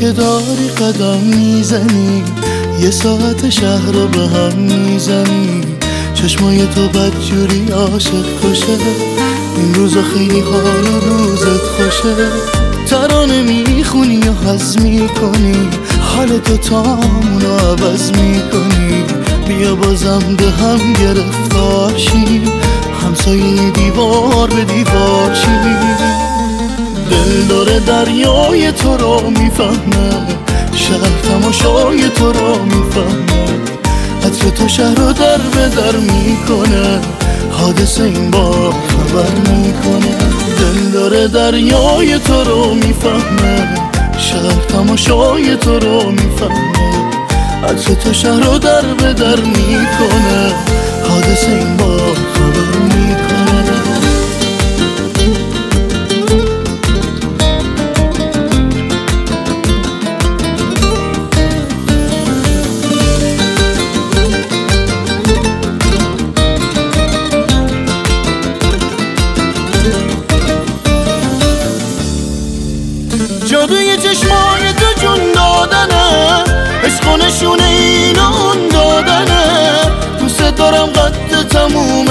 که داری قدم میزنی، یه ساعت شهر رو به هم میزنی. چشمای تو بدجوری عاشق کشه، این روزا خیلی حال و روزت خوشه. ترانه میخونی و حز میکنی، حال تو تامونو عوض میکنی. بیا بازم به هم گرفتار شیم، همسایه دیوار به دیوار شیم. دل داره دریای تو رو میفهمه، شهر تماشای تو رو میفهمه. عطر تو شهر رو در به در میکنه، حادثه این بار خبر میکنه. دل داره دریای تو رو میفهمه، شهر تماشای تو رو میفهمه. عطر تو شهر رو در به در میکنه، حادثه این بار خبر میکنه. جادوی چشمای تو جون دادنه، عشق و نشونه این و اون دادنه. دوست دارم قد تموم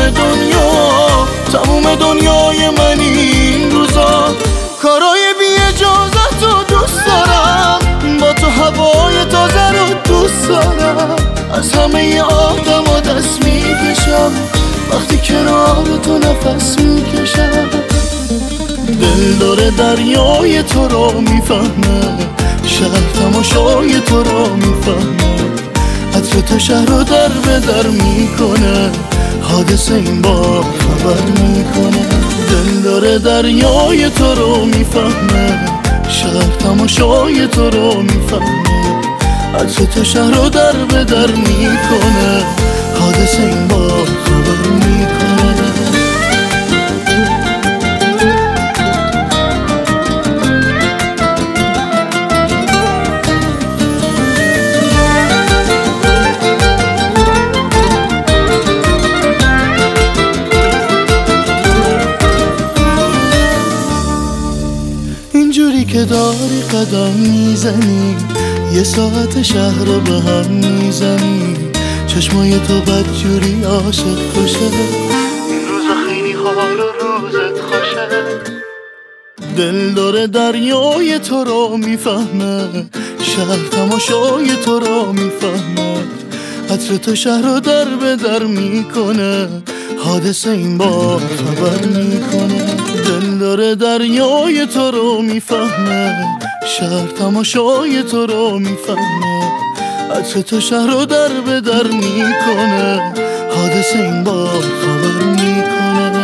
دنیای من این روزا. کارای بی اجازت رو دوست دارم، با تو هوای تازه رو دوست دارم. از همه آدم ها دست میکشم، وقتی کنار تو نفس میکشم. دل داره دریای تو رو میفهمه، شهر تماشای تو رو میفهمه. عطر تو شهر رو در به در میکنه، حادثه این بار خبر میکنه. دل داره دریای تو رو میفهمه، شهر تماشای تو رو میفهمه. عطر تو شهر رو در به در میکنه، حادثه این بار خبر میکنه. اینجوری که داری قدم میزنی، یه ساعت شهر رو به هم میزنی. چشمای تو بدجوری عاشق کشه، این روزا خیلی حال و روزت خوشه. دل داره دریای تو رو میفهمه، شهر تماشای تو رو میفهمه. عطر تو شهر رو در به در میکنه، حادثه این بار خبر میکنه. دل داره دریای تو رو میفهمه، شهر تماشای تو رو میفهمه. عطر تو شهر رو در به در میکنه، حادثه این بار خبر میکنه.